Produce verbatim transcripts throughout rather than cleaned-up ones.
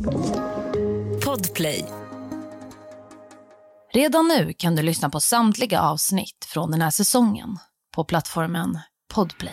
Podplay. Redan nu kan du lyssna på samtliga avsnitt från den här säsongen på plattformen Podplay.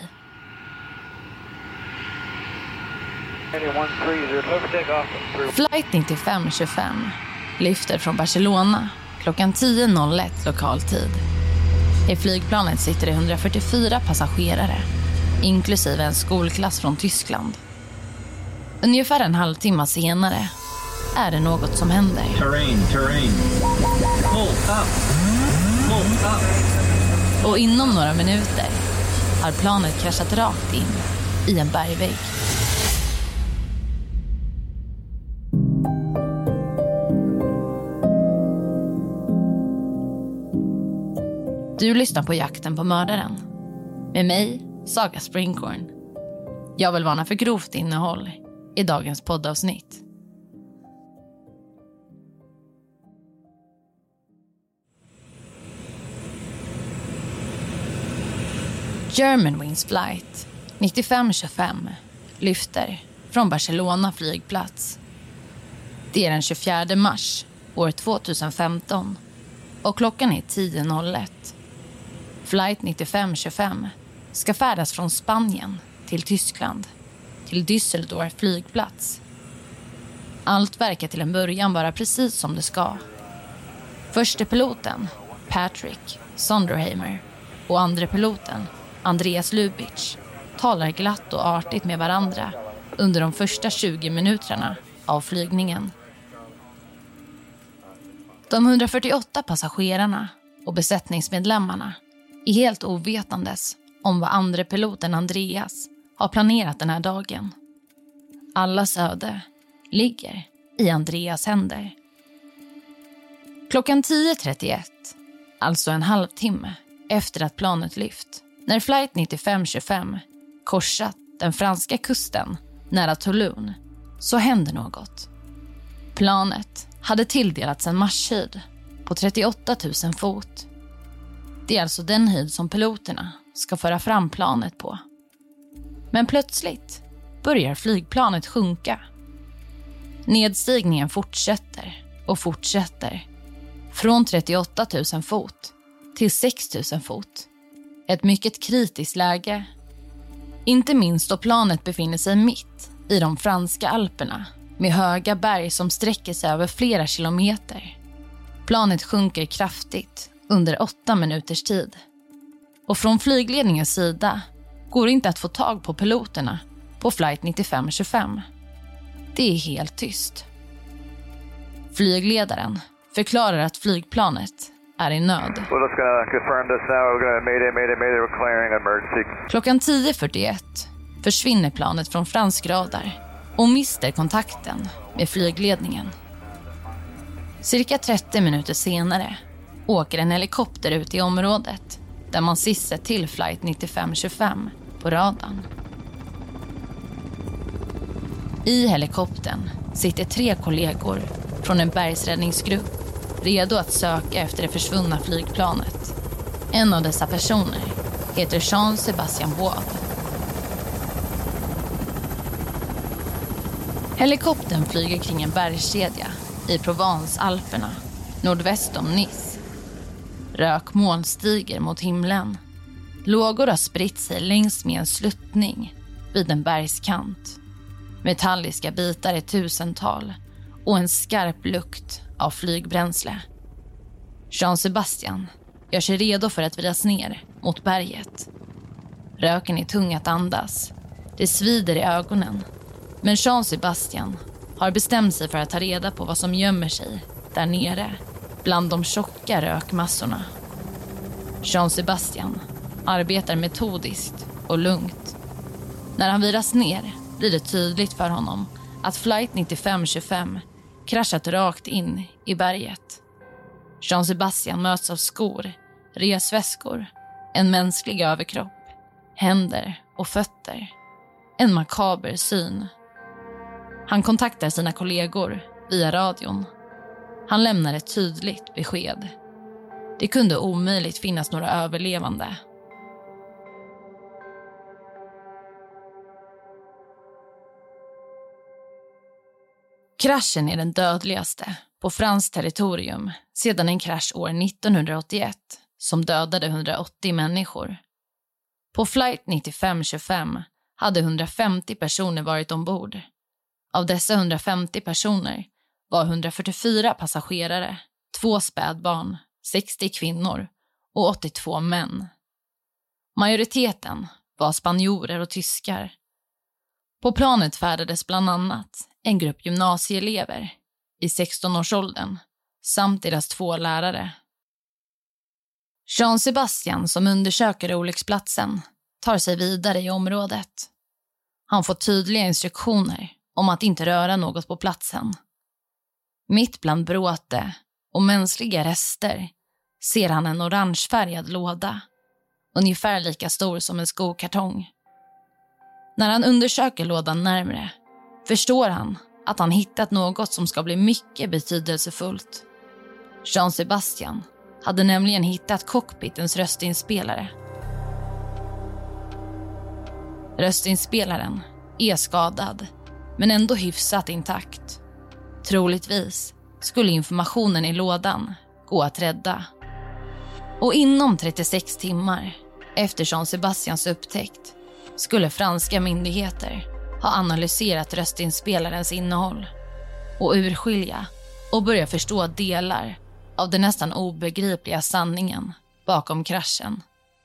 Flight nittiofem tjugofem lyfter från Barcelona klockan tio noll ett lokal tid. I flygplanet sitter det hundrafyrtiofyra passagerare, inklusive en skolklass från Tyskland. Ungefär en halvtimme senare är det något som händer. Terrain, terrain. Pull up. Pull up. Och inom några minuter har planet kraschat rakt in i en bergvägg. Du lyssnar på Jakten på mördaren. Med mig, Saga Springhorn. Jag vill varna för grovt innehåll i dagens poddavsnitt. Germanwings flight nittiofem tjugofem lyfter från Barcelona flygplats. Det är den tjugofjärde mars år tjugohundrafemton och klockan är tio noll ett. Flight nittiofem tjugofem ska färdas från Spanien till Tyskland, till Düsseldorf flygplats. Allt verkar till en början vara precis som det ska. Förste piloten, Patrick Sonderheimer, och andra piloten, Andreas Lubitsch, talar glatt och artigt med varandra under de första tjugo minuterna av flygningen. De hundrafyrtioåtta passagerarna och besättningsmedlemmarna är helt ovetandes om vad andra piloten Andreas har planerat den här dagen. Allas öde ligger i Andreas händer. Klockan tio trettioett, alltså en halvtimme efter att planet lyft, när flight nittiofem tjugofem korsat den franska kusten nära Toulon, så händer något. Planet hade tilldelats en marschhöjd på trettioåtta tusen fot. Det är alltså den höjd som piloterna ska föra fram planet på. Men plötsligt börjar flygplanet sjunka. Nedstigningen fortsätter och fortsätter. Från trettioåtta tusen fot till sex tusen fot. Ett mycket kritiskt läge. Inte minst då planet befinner sig mitt i de franska alperna med höga berg som sträcker sig över flera kilometer. Planet sjunker kraftigt under åtta minuters tid. Och från flygledningens sida går inte att få tag på piloterna på flight nittiofem tjugofem. Det är helt tyst. Flygledaren förklarar att flygplanet är i nöd. Klockan tio fyrtioett försvinner planet från fransk radar och mister kontakten med flygledningen. Cirka trettio minuter senare åker en helikopter ut i området där man sissar till flight nittiofem tjugofem på radarn. I helikoptern sitter tre kollegor från en bergsräddningsgrupp redo att söka efter det försvunna flygplanet. En av dessa personer heter Jean-Sébastien Bois. Helikoptern flyger kring en bergskedja i Provence-alperna, nordväst om Nice. Rökmoln stiger mot himlen. Lågor har spritt sig längs med en sluttning vid en bergskant. Metalliska bitar i tusental och en skarp lukt av flygbränsle. Jean-Sébastien gör sig redo för att vridas ner mot berget. Röken är tung att andas. Det svider i ögonen. Men Jean-Sébastien har bestämt sig för att ta reda på vad som gömmer sig där nere bland de tjocka rökmassorna. Jean-Sébastien arbetar metodiskt och lugnt. När han viras ner blir det tydligt för honom att flight nittiofem tjugofem kraschat rakt in i berget. Jean-Sébastien möts av skor, resväskor, en mänsklig överkropp, händer och fötter. En makaber syn. Han kontaktar sina kollegor via radion. Han lämnar ett tydligt besked. Det kunde omöjligt finnas några överlevande. Kraschen är den dödligaste på franskt territorium sedan en krasch år nittonhundraåttioett som dödade hundraåttio människor. På flight nittiofem tjugofem hade hundrafemtio personer varit ombord. Av dessa hundrafemtio personer var hundrafyrtiofyra passagerare, två spädbarn, sextio kvinnor och åttiotvå män. Majoriteten var spanjorer och tyskar. På planet färdades bland annat en grupp gymnasieelever i sexton-årsåldern samt deras två lärare. Jean Sebastian, som undersöker olycksplatsen, tar sig vidare i området. Han får tydliga instruktioner om att inte röra något på platsen. Mitt bland bråte och mänskliga rester ser han en orangefärgad låda, ungefär lika stor som en skokartong. När han undersöker lådan närmare förstår han att han hittat något som ska bli mycket betydelsefullt. Jean Sebastian hade nämligen hittat cockpitens röstinspelare. Röstinspelaren är skadad, men ändå hyfsat intakt. Troligtvis skulle informationen i lådan gå att rädda. Och inom trettiosex timmar efter Jean Sebastians upptäckt skulle franska myndigheter ha analyserat röstinspelarens innehåll och urskilja och börja förstå delar av den nästan obegripliga sanningen bakom kraschen.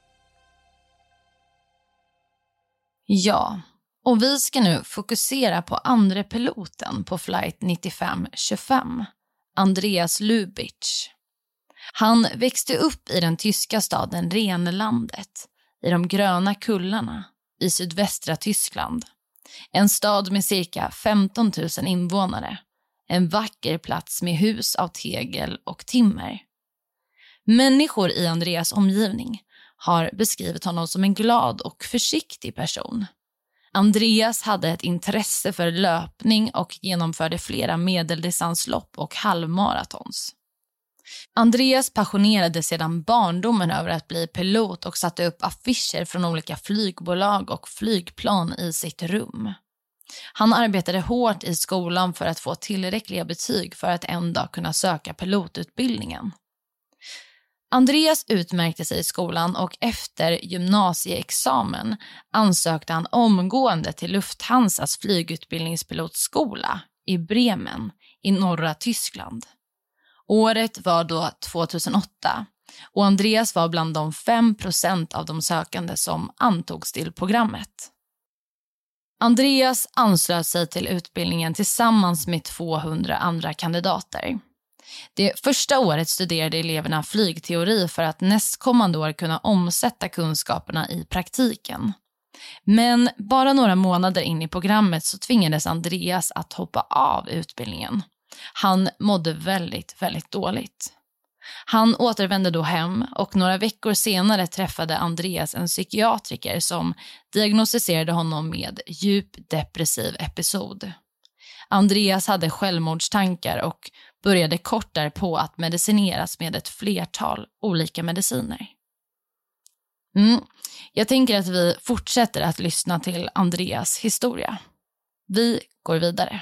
Ja, och vi ska nu fokusera på andra piloten på flight nittiofem tjugofem, Andreas Lubitsch. Han växte upp i den tyska staden Rhenlandet, i de gröna kullarna i sydvästra Tyskland. En stad med cirka femton tusen invånare. En vacker plats med hus av tegel och timmer. Människor i Andreas omgivning har beskrivit honom som en glad och försiktig person. Andreas hade ett intresse för löpning och genomförde flera medeldistanslopp och halvmaratons. Andreas passionerade sedan barndomen över att bli pilot och satte upp affischer från olika flygbolag och flygplan i sitt rum. Han arbetade hårt i skolan för att få tillräckliga betyg för att en dag kunna söka pilotutbildningen. Andreas utmärkte sig i skolan och efter gymnasieexamen ansökte han omgående till Lufthansas flygutbildningspilotskola i Bremen i norra Tyskland. Året var då tvåtusenåtta och Andreas var bland de fem procent av de sökande som antogs till programmet. Andreas anslöt sig till utbildningen tillsammans med tvåhundra andra kandidater. Det första året studerade eleverna flygteori för att nästkommande år kunna omsätta kunskaperna i praktiken. Men bara några månader in i programmet så tvingades Andreas att hoppa av utbildningen. Han mådde väldigt, väldigt dåligt. Han återvände då hem och några veckor senare träffade Andreas en psykiatriker som diagnostiserade honom med djup depressiv episod. Andreas hade självmordstankar och började kort därpå att medicineras med ett flertal olika mediciner. Mm. Jag tänker att vi fortsätter att lyssna till Andreas historia. Vi går vidare.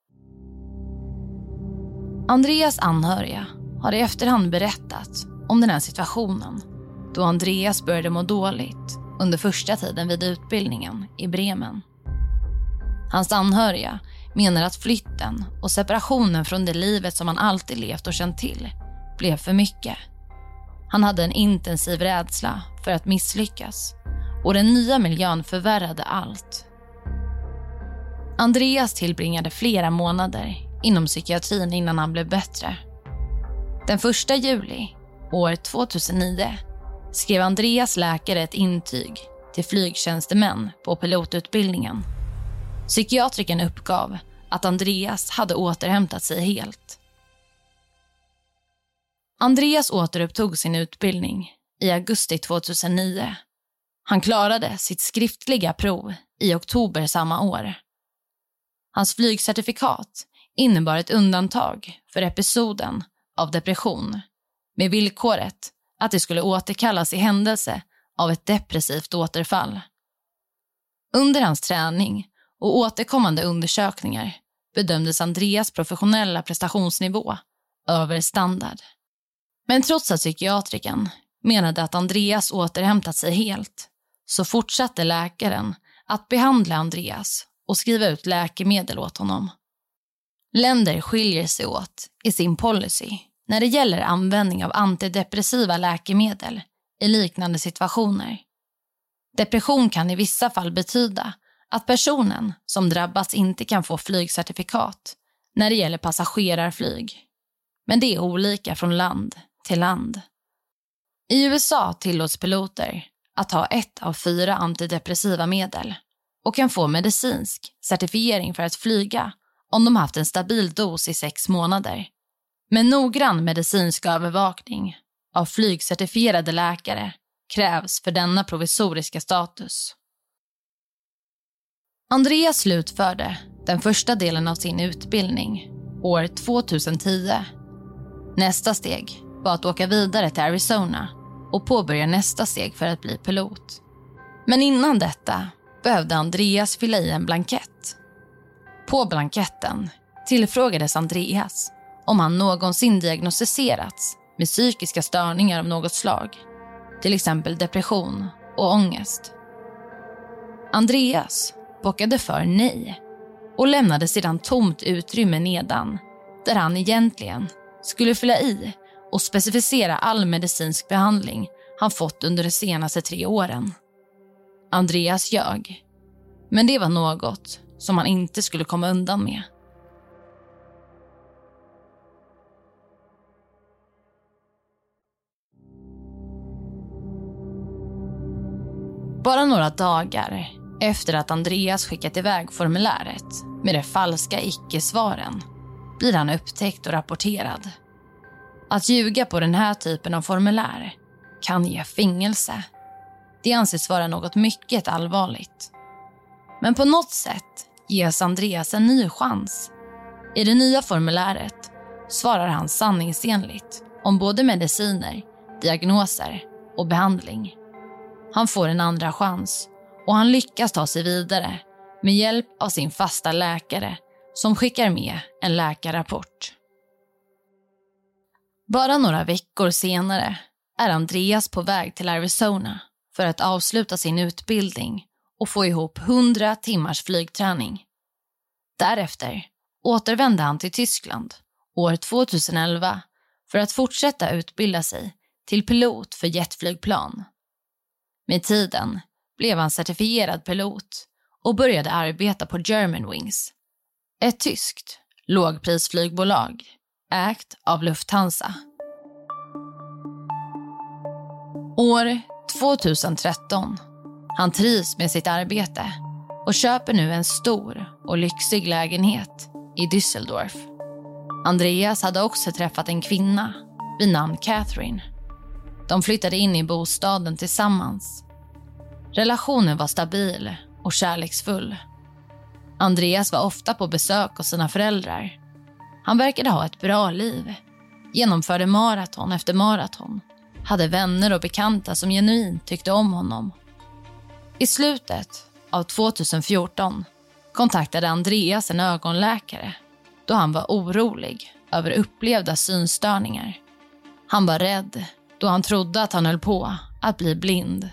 Andreas anhöriga har i efterhand berättat om den här situationen då Andreas började må dåligt under första tiden vid utbildningen i Bremen. Hans anhöriga menar att flytten och separationen från det livet som han alltid levt och känt till blev för mycket. Han hade en intensiv rädsla för att misslyckas och den nya miljön förvärrade allt. Andreas tillbringade flera månader inom psykiatrin innan han blev bättre. Den första juli år tvåtusennio skrev Andreas läkare ett intyg till flygtjänstemän på pilotutbildningen. Psykiatrikern uppgav att Andreas hade återhämtat sig helt. Andreas återupptog sin utbildning i augusti tvåtusennio. Han klarade sitt skriftliga prov i oktober samma år. Hans flygcertifikat innebar ett undantag för episoden av depression med villkoret att det skulle återkallas i händelse av ett depressivt återfall. Under hans träning och återkommande undersökningar bedömdes Andreas professionella prestationsnivå över standard. Men trots att psykiatriken menade att Andreas återhämtat sig helt, så fortsatte läkaren att behandla Andreas och skriva ut läkemedel åt honom. Länder skiljer sig åt i sin policy när det gäller användning av antidepressiva läkemedel i liknande situationer. Depression kan i vissa fall betyda att personen som drabbas inte kan få flygcertifikat när det gäller passagerarflyg. Men det är olika från land till land. I U S A tillåts piloter att ha ett av fyra antidepressiva medel och kan få medicinsk certifiering för att flyga om de haft en stabil dos i sex månader. Men noggrann medicinsk övervakning av flygcertifierade läkare krävs för denna provisoriska status. Andreas slutförde den första delen av sin utbildning år tjugohundratio. Nästa steg var att åka vidare till Arizona och påbörja nästa steg för att bli pilot. Men innan detta behövde Andreas fylla i en blankett. På blanketten tillfrågades Andreas om han någonsin diagnostiserats med psykiska störningar av något slag, till exempel depression och ångest. Andreas bockade för nej och lämnade sedan tomt utrymme nedan där han egentligen skulle fylla i och specificera all medicinsk behandling han fått under de senaste tre åren. Andreas ljög, men det var något som han inte skulle komma undan med. Bara några dagar efter att Andreas skickat iväg formuläret med de falska icke-svaren blir han upptäckt och rapporterad. Att ljuga på den här typen av formulär kan ge fängelse. Det anses vara något mycket allvarligt. Men på något sätt ges Andreas en ny chans. I det nya formuläret svarar han sanningsenligt om både mediciner, diagnoser och behandling. Han får en andra chans och han lyckas ta sig vidare med hjälp av sin fasta läkare som skickar med en läkarrapport. Bara några veckor senare är Andreas på väg till Arizona för att avsluta sin utbildning och få ihop hundra timmars flygträning. Därefter återvände han till Tyskland år tjugoelva för att fortsätta utbilda sig till pilot för jetflygplan. Med tiden blev han certifierad pilot och började arbeta på Germanwings, ett tyskt lågprisflygbolag ägt av Lufthansa. År tjugotretton. Han trivs med sitt arbete och köper nu en stor och lyxig lägenhet i Düsseldorf. Andreas hade också träffat en kvinna vid namn Catherine. De flyttade in i bostaden tillsammans. Relationen var stabil och kärleksfull. Andreas var ofta på besök hos sina föräldrar. Han verkade ha ett bra liv. Genomförde maraton efter maraton. Hade vänner och bekanta som genuint tyckte om honom. I slutet av tjugofjorton kontaktade Andreas en ögonläkare då han var orolig över upplevda synstörningar. Han var rädd då han trodde att han höll på att bli blind.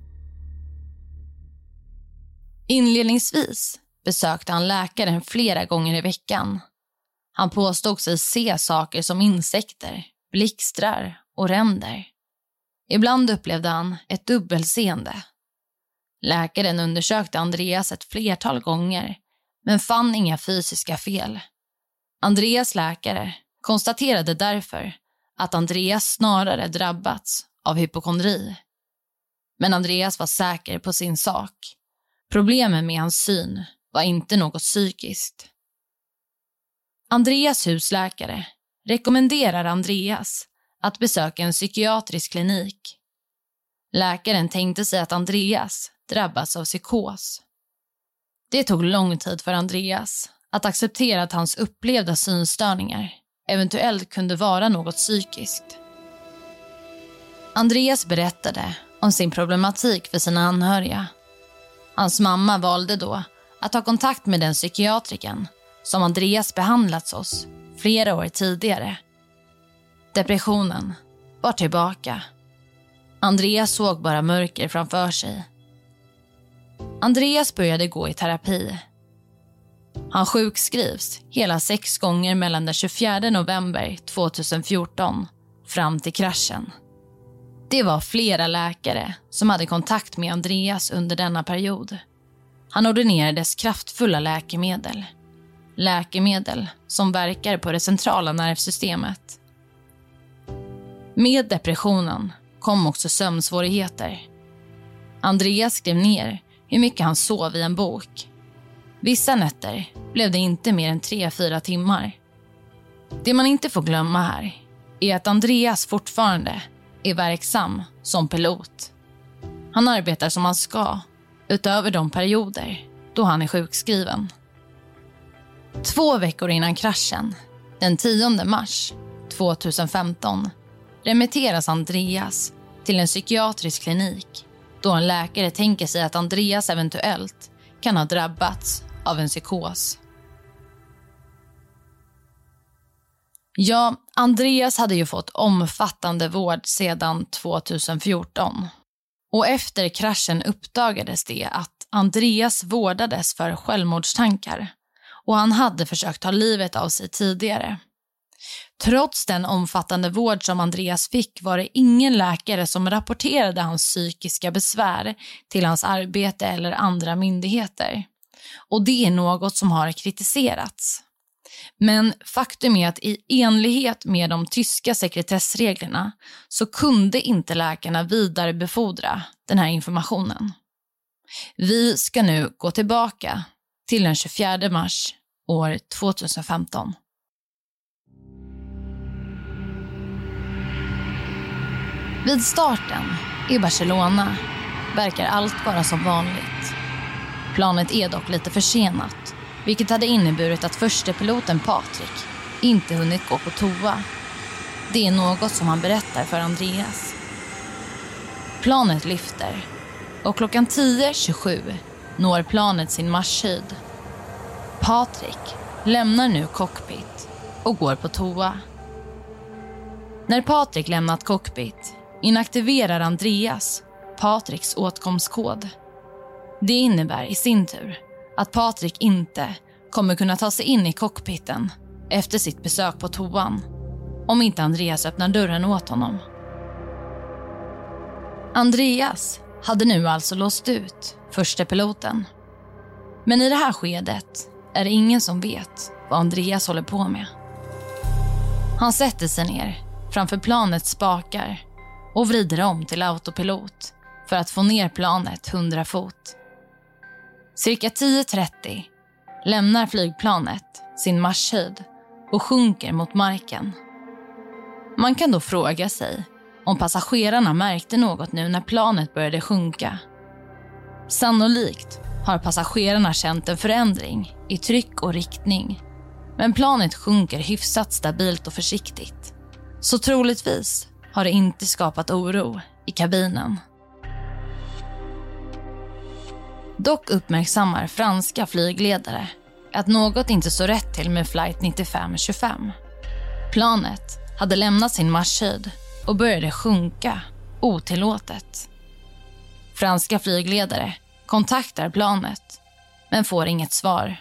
Inledningsvis besökte han läkaren flera gånger i veckan. Han påstod sig se saker som insekter, blixtrar och ränder. Ibland upplevde han ett dubbelseende. Läkaren undersökte Andreas ett flertal gånger men fann inga fysiska fel. Andreas läkare konstaterade därför att Andreas snarare drabbats av hypokondri. Men Andreas var säker på sin sak. Problemen med hans syn var inte något psykiskt. Andreas husläkare rekommenderar Andreas att besöka en psykiatrisk klinik. Läkaren tänkte sig att Andreas drabbats av psykos. Det tog lång tid för Andreas att acceptera att hans upplevda synstörningar eventuellt kunde vara något psykiskt. Andreas berättade om sin problematik för sina anhöriga. Hans mamma valde då att ta kontakt med den psykiatriken som Andreas behandlats hos flera år tidigare. Depressionen var tillbaka. Andreas såg bara mörker framför sig. Andreas började gå i terapi. Han sjukskrivs hela sex gånger mellan den tjugofjärde november tjugohundrafjorton fram till kraschen. Det var flera läkare som hade kontakt med Andreas under denna period. Han ordinerades kraftfulla läkemedel. Läkemedel som verkar på det centrala nervsystemet. Med depressionen kom också sömnsvårigheter. Andreas skrev ner hur mycket han sov i en bok. Vissa nätter blev det inte mer än tre fyra timmar. Det man inte får glömma här är att Andreas fortfarande är verksam som pilot. Han arbetar som han ska, utöver de perioder då han är sjukskriven. Två veckor innan kraschen, den tionde mars tjugohundrafemton, remitteras Andreas till en psykiatrisk klinik då en läkare tänker sig att Andreas eventuellt kan ha drabbats av en psykos. Ja, Andreas hade ju fått omfattande vård sedan tjugohundrafjorton. Och efter kraschen uppdagades det att Andreas vårdades för självmordstankar och han hade försökt ta livet av sig tidigare. Trots den omfattande vård som Andreas fick var det ingen läkare som rapporterade hans psykiska besvär till hans arbete eller andra myndigheter. Och det är något som har kritiserats. Men faktum är att i enlighet med de tyska sekretessreglerna så kunde inte läkarna vidarebefordra den här informationen. Vi ska nu gå tillbaka till den tjugofjärde mars år tjugohundrafemton. Vid starten i Barcelona verkar allt vara som vanligt. Planet är dock lite försenat, vilket hade inneburit att förste piloten Patrik inte hunnit gå på toa. Det är något som han berättar för Andreas. Planet lyfter och klockan tio tjugosju når planet sin marschhöjd. Patrik lämnar nu cockpit och går på toa. När Patrik lämnat cockpit inaktiverar Andreas Patriks åtkomstkod. Det innebär i sin tur att Patrik inte kommer kunna ta sig in i cockpiten efter sitt besök på toan om inte Andreas öppnar dörren åt honom. Andreas hade nu alltså låst ut förste piloten. Men i det här skedet är det ingen som vet vad Andreas håller på med. Han sätter sig ner framför planets spakar och vrider om till autopilot för att få ner planet hundra fot. Cirka tio trettio lämnar flygplanet sin marschhöjd och sjunker mot marken. Man kan då fråga sig om passagerarna märkte något nu när planet började sjunka. Sannolikt har passagerarna känt en förändring i tryck och riktning, men planet sjunker hyfsat stabilt och försiktigt. Så troligtvis har det inte skapat oro i kabinen. Dock uppmärksammar franska flygledare att något inte så rätt till med flight nittiofem tjugofem. Planet hade lämnat sin marschhöjd och började sjunka otillåtet. Franska flygledare kontaktar planet men får inget svar.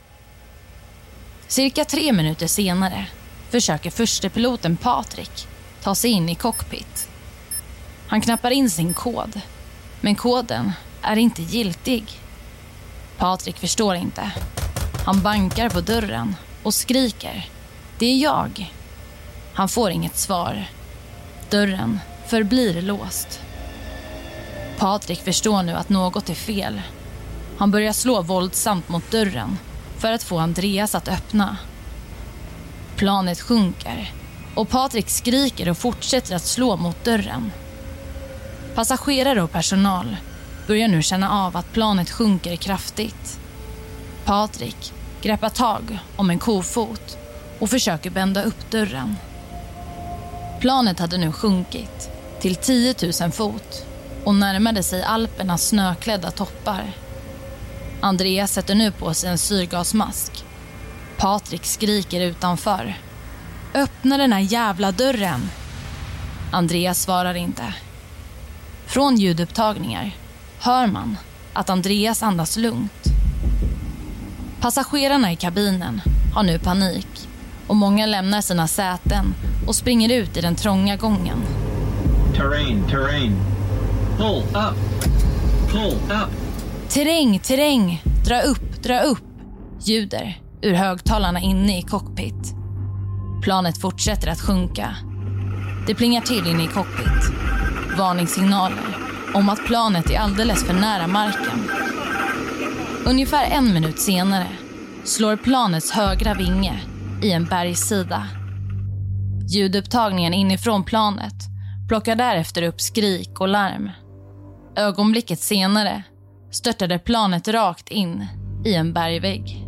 Cirka tre minuter senare försöker förste piloten Patrik ta sig in i cockpit. Han knappar in sin kod, men koden är inte giltig. Patrik förstår inte. Han bankar på dörren och skriker: "Det är jag." Han får inget svar. Dörren förblir låst. Patrik förstår nu att något är fel. Han börjar slå våldsamt mot dörren för att få Andreas att öppna. Planet sjunker och Patrik skriker och fortsätter att slå mot dörren. Passagerare och personal börjar nu känna av att planet sjunker kraftigt. Patrik greppar tag om en kofot och försöker bända upp dörren. Planet hade nu sjunkit till tio tusen fot och närmade sig Alpernas snöklädda toppar. Andreas sätter nu på sig en syrgasmask. Patrik skriker utanför. Öppna den här jävla dörren. Andreas svarar inte. Från ljudupptagningar hör man att Andreas andas lugnt. Passagerarna i kabinen har nu panik och många lämnar sina säten och springer ut i den trånga gången. Terrain, terrain. Pull up. Pull up. Terräng, terräng. Dra upp, dra upp. Ljuder ur högtalarna inne i cockpit. Planet fortsätter att sjunka. Det plingar till inne i cockpit. Varningssignaler om att planet är alldeles för nära marken. Ungefär en minut senare slår planets högra vinge i en bergssida. Ljudupptagningen inifrån planet plockar därefter upp skrik och larm. Ögonblicket senare störtade planet rakt in i en bergvägg.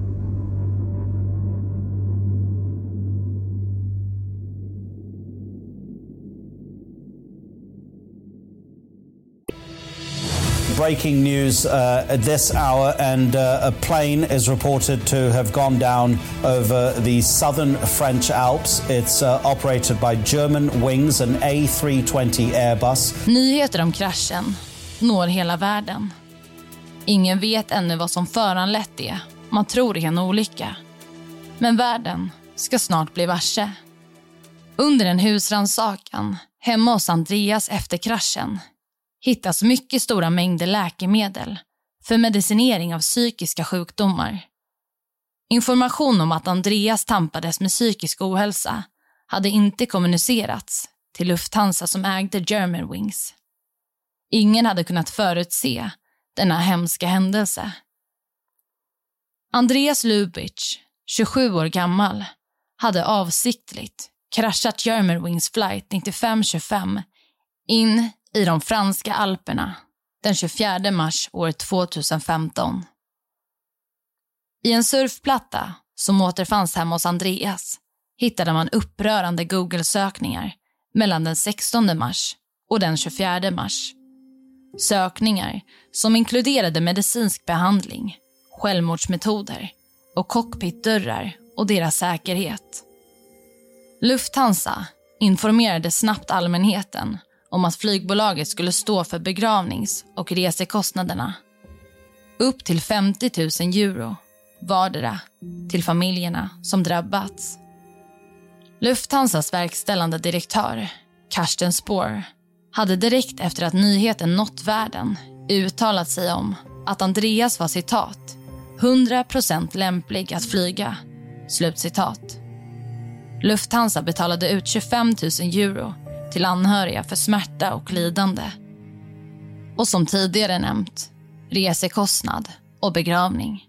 Breaking news uh, at this hour, and uh, a plane is reported to have gone down over the southern French Alps. It's uh, operated by German Wings, an A three twenty Airbus. Nyheter om kraschen når hela världen. Ingen vet ännu vad som föranlett det. Man tror det är en olycka. Men världen ska snart bli varse. Under en husrannsakan hemma hos Andreas efter kraschen hittas mycket stora mängder läkemedel för medicinering av psykiska sjukdomar. Information om att Andreas tampades med psykisk ohälsa hade inte kommunicerats till Lufthansa som ägde Germanwings. Ingen hade kunnat förutse denna hemska händelse. Andreas Lubitsch, tjugosju år gammal, hade avsiktligt kraschat Germanwings flight nittiofem tjugofem in i de franska alperna den tjugofjärde mars år tvåtusenfemton. I en surfplatta som återfanns hemma hos Andreas hittade man upprörande Google-sökningar mellan den sextonde mars och den tjugofjärde mars. Sökningar som inkluderade medicinsk behandling, självmordsmetoder och cockpitdörrar och deras säkerhet. Lufthansa informerade snabbt allmänheten om att flygbolaget skulle stå för begravnings- och resekostnaderna. Upp till femtio tusen euro vardera till familjerna som drabbats. Lufthansas verkställande direktör, Carsten Spohr, hade direkt efter att nyheten nått världen uttalat sig om att Andreas var citat hundra procent lämplig att flyga, slutcitat. Lufthansa betalade ut tjugofem tusen euro till anhöriga för smärta och lidande. Och som tidigare nämnt, resekostnad och begravning.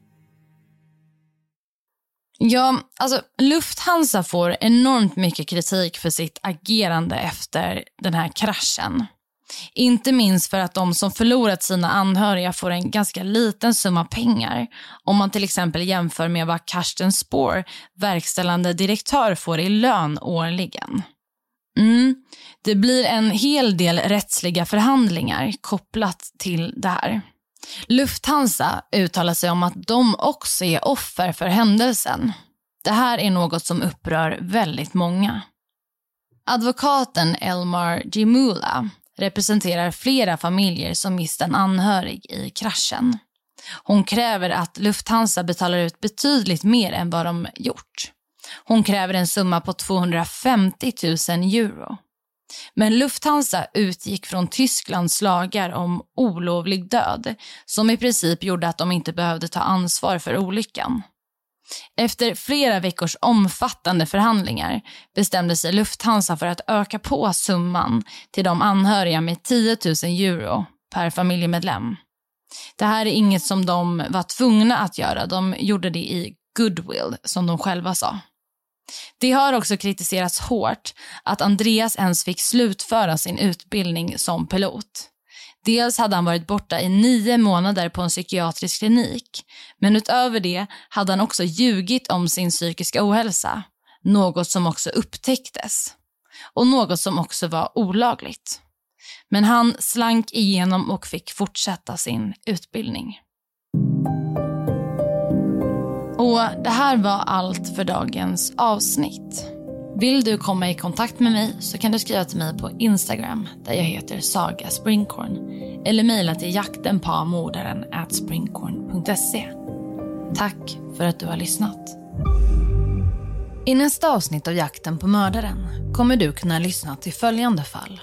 Ja, alltså Lufthansa får enormt mycket kritik för sitt agerande efter den här kraschen. Inte minst för att de som förlorat sina anhöriga får en ganska liten summa pengar. Om man till exempel jämför med vad Carsten Spohr, verkställande direktör, får i lön årligen. Mm, det blir en hel del rättsliga förhandlingar kopplat till det här. Lufthansa uttalar sig om att de också är offer för händelsen. Det här är något som upprör väldigt många. Advokaten Elmar Gimula representerar flera familjer som mist en anhörig i kraschen. Hon kräver att Lufthansa betalar ut betydligt mer än vad de gjort. Hon kräver en summa på tvåhundrafemtio tusen euro. Men Lufthansa utgick från Tysklands lagar om olovlig död, som i princip gjorde att de inte behövde ta ansvar för olyckan. Efter flera veckors omfattande förhandlingar bestämde sig Lufthansa för att öka på summan till de anhöriga med tio tusen euro per familjemedlem. Det här är inget som de var tvungna att göra, de gjorde det i goodwill, som de själva sa. Det har också kritiserats hårt att Andreas ens fick slutföra sin utbildning som pilot. Dels hade han varit borta i nio månader på en psykiatrisk klinik, men utöver det hade han också ljugit om sin psykiska ohälsa, något som också upptäcktes och något som också var olagligt. Men han slank igenom och fick fortsätta sin utbildning. Och det här var allt för dagens avsnitt. Vill du komma i kontakt med mig så kan du skriva till mig på Instagram där jag heter Saga Springhorn eller mejla till jaktenpamordaren at springhorn punkt se. Tack för att du har lyssnat. I nästa avsnitt av Jakten på mördaren kommer du kunna lyssna till följande fall.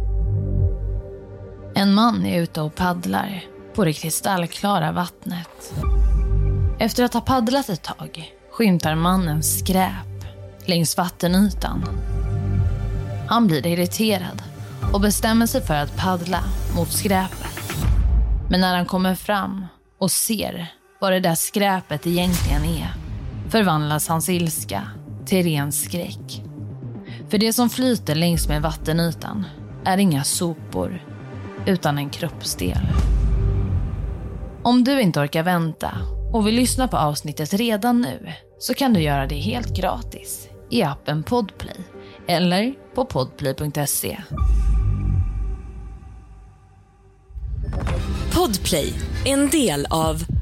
En man är ute och paddlar på det kristallklara vattnet. Efter att ha paddlat ett tag skymtar mannen skräp längs vattenytan. Han blir irriterad och bestämmer sig för att paddla mot skräpet. Men när han kommer fram och ser vad det där skräpet egentligen är förvandlas hans ilska till ren skräck. För det som flyter längs med vattenytan är inga sopor utan en kroppsdel. Om du inte orkar vänta och vill lyssna på avsnittet redan nu så kan du göra det helt gratis i appen Podplay eller på podplay punkt se. Podplay, en del av